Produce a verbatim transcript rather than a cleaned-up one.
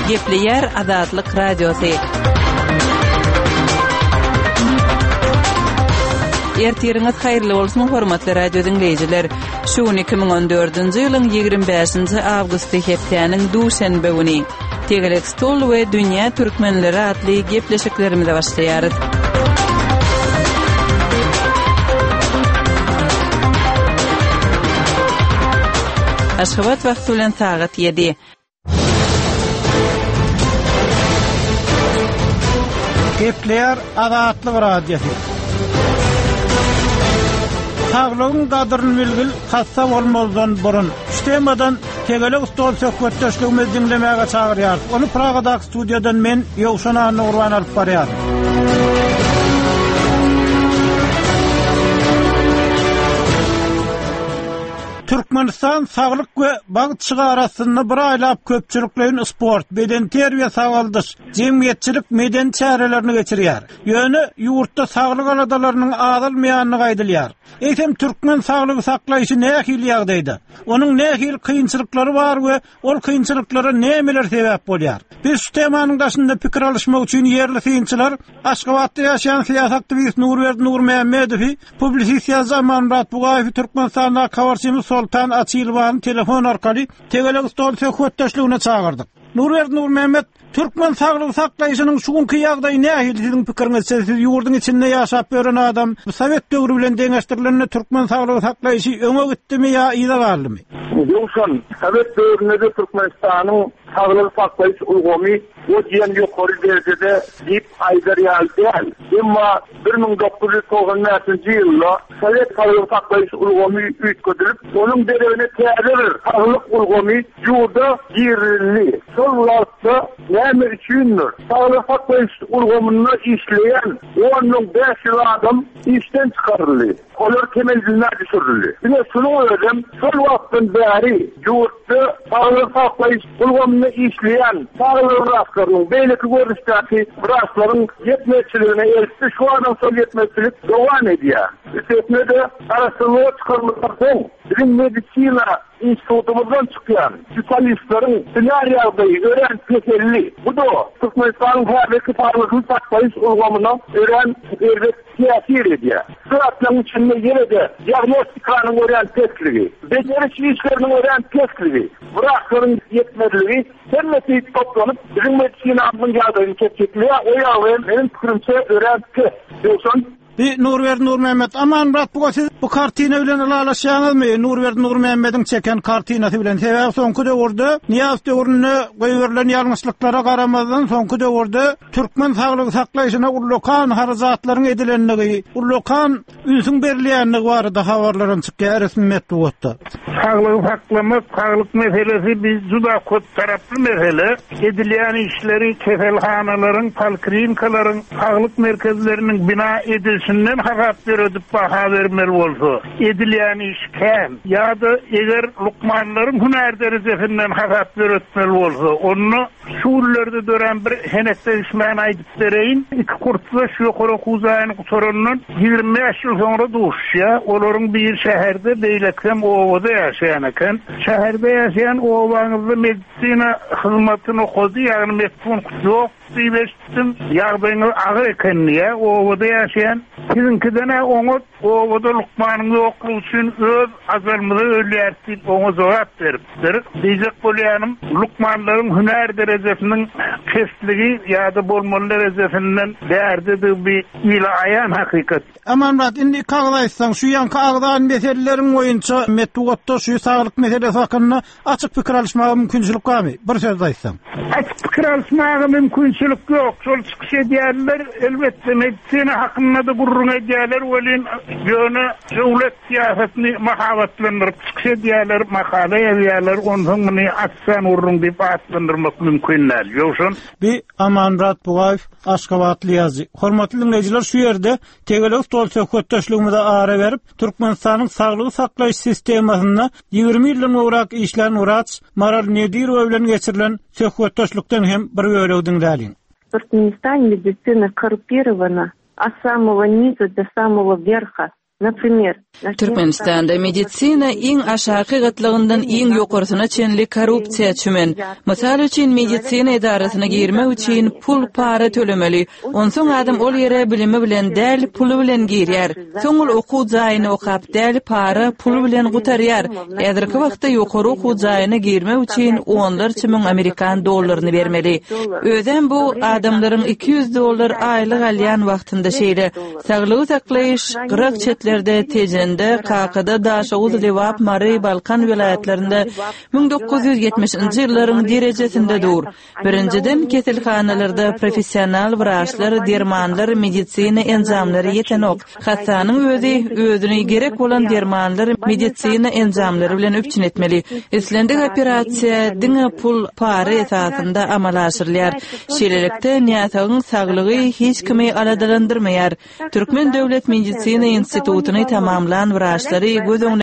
Gepleyer Azatlyk Radiosu. Ertiriniz hayırlı bolsun hormatly radio dinleyijiler. Şu iki ming on dördünji ýylyň ýygrimi beşinji awgusty hepdeniň duşanbe güni Tegelek stol we dünýä türkmenleri atly gepleşiklerimize başlaýarys. Aşgabat wagty bilen sagat yedi. Gepleyer Azatlyk Radiosu. Sağlığın qadrını bilgil, hassa olmazdan burun. Ştemadan Tegelek stol söhbetdeşligimizi dinlemäge çağırýar. Onu Pragadaky studiýadan men Ýowşan Nurwan alyp barýar. Türkmenistan saglyk we bagtçygy arasynda bir aýlap köpçüliklerin sport, beden terbiýe sagaldyş, jemgyýetçilik meden çärelerini geçirýär. Ýöne ýurtda saglyk aladalarynyň azalmaýanyny gaýdylýar. Eýsem türkmen saglygy saklaýyşy nähili ýagdaýda? Onuň nähili kynçylyklary bar we ol kynçylyklara nämeler sebäp bolýar? Biz şu temanyň daşynda pikir alışmak üçin ýerli synçylar Aşgabatda ýaşaýan siýasatçy Nurberdi Nurmehmedow, publisiýa Zamanrat Bugaýew Türkmenistanda kawarçymyz Sultan Açylwan telefon arkaly Tegelek stol söhbetdeşligine çağırdyk. Nurberdi Nurmehmet, Türkmen saglygy saklaýyşynyň şuňky ýagdaýy nähili siziň pikiriňiz? Siz ýurdun içinde ýaşap beren adam, Sowet döwrü bilen deňeşdirilenle Türkmen saglygy saklaýyşy öňe gitdimi ýa ýa galdymy? Ýokşan, Sowet döwründe Türkmenistanyň saglygy saklaýyş ulgamy o diýen ýokary derejede dip aýdarýar däl. Emma bir ming dokuz ýüz togson beşinji ýylda Sowet saglygy saklaýyş ulgamy üýtgedilip, onuň derejine täzeler saglyk ulgamy ýurda girildi. Şol wagtda näme üçindir? Saglyk saklaýyş ulgamyny işleýän on ming beş ýüz adam işden çykaryldy. Olar kemeldine düşürüldi. Bine şunu öğrendim, şol wagtdan bäri ýurtda saglyk saklaýyş ulgamyny işleýän saglyk raşlaryň beýleki görüşdäki raşlaryň ýetmeçiligine elçi şu adam şol ýetmeçilik dowam edýär. Üstesinde araşdyrma çykarmalar soň bilim medisina institutumuzdan çykýan spesialistlaryň ssenariýagy ören peselli. Bu da Türkmenistanyň häzirki saglyk saklaýyş ulgamyna ören berip täsir edýär. Şuratlaryň içinde ýerde diagnostikasyň ören tekligi, beceriş işleriniň ören tekligi, bıraklaryň ýetmediligi hemmesi toplanyp bilim medisina ýagdaýyny keçirýär. O ýaly menin pikirimçe ören tes. Bir Nurberdi Nurmehmet, aman brat bu siz bu kartina bilen alaşýaňyzmy? Nurberdi Nurmehmediň çeken kartinasy bilen sebäp soňky döwürde Niýaz döwrüne goýurylan ýalňyşlyklara garamazdan soňky döwürde türkmen saglygy saklaýyşyna ullokan harazatlaryň edilenligi, ullokan ünsüň berilýänligi barada habarlaryň çykýar resmi metbuatda. Saglygy saklamak, saglyk meselesi biz juda köp taraply mesele. Edilýän işleri kefelhanalaryň, polklinikalaryň, saglyk merkezleriniň bina edilýän Şundan haber verip baha vermeli bolsa, edilýän iş käm, ýa-da eger lukmanlaryň hüner derejesinden haber veretmeli bolsa, onu şuurlerde dören bir henekde ismen aýdyp bereýin. Iki kurtla şu ýokary huzaýyny soranyndan ýygrimi beş ýyl soňra duşýa, olaryň bir şäherde beýlekem owada ýaşaýan eken. Şäherde ýaşaýan owaňyzda medisina hyzmatyny okady, ýagny mektup ýok. Siveştim ýagdaýyny agyr ekenliğe owada ýaşaýan sizinkidene oňa owada lukmanyň ýoklugy üçin öz azalmyzy ölýärdi oňa jogap beripdir. Diýjek bolýanym lukmanlaryň hüner derejesiniň kesligi ýa-da bolmaly deresesinden bärde bir ýyla aýan hakykat. Aman brat, indi kagdaýsaň şu ýanky agdaň meseleleriň boýunça metbuatda şu saglyk meselesi hakynda açyk pikir alışmagy mümkinçilik barmy? Bir söz aýtsaň. Açyk pikir alışmagy mümkin yok. Şol çıkış edýärler, elbette medisina hakynda da gurrun edýärler, welin ýöne döwlet siýasatyny mahabatlandyryp çıkış edýärler, makala ýazýarlar, ondan muny atsan urrun diýip atlandyrmak mümkin näl. Ýokşan bir Amanrat Bugaýew Aşgabatly ýazy. Hormatly dinleýijiler, şu ýerde Tegelek stol söhbetdeşligimize ara berip Türkmenistanyň saglygy saklaýyş sistemasyna ýygrimi ýyldan urak işlen uraç Maral Nedirow bilen geçirilen söhbetdeşlikden hem bir bölegi dinläýin. В Туркменистане медицина коррумпирована от самого низа до самого верха. Например, Türkmenistanda meditsina iň aşaky gatlygyndan iň ýokarysyna çenli korrupsiýa çümen. Mysal üçin meditsina edarasyna girmek üçin pul para tölemeli. Onsoň adam ol ýere bilimi bilen däl, pulu bilen girýär. Soňul okuw jaýyny okap däl, para, pul bilen gutarýar. Häzirki wagtda ýokary okuw jaýyna girmek üçin onlarça müň Amerikan dollaryny bermeli. Özem bu adamlaryň iki yüz dollar aýlyk alýan wagtynda şeýle saglygy saklaýyş gyrak çetlerde tejen Kakada Daşoğuz Lewap Mary Balkan vilayetlerinde bin dokuz yüz ýetmişinji ýyllaryň derejesinde dur. Birinciden keselhanalarda professional wraçlar, dermanlar, meditsina enzamlary ýetenok. Hastanyň özi özüne gerek bolan dermanlar, meditsina enzamlary bilen öpçün etmeli. Islendik operasiýa diňe pul para esasynda amal aşyrylýar. Şeýlelikde näsagyň saglygy hiç kimi aladalandyrmaýar. Türkmen Döwlet Meditsina Institutuny tamamlan wraçlary göz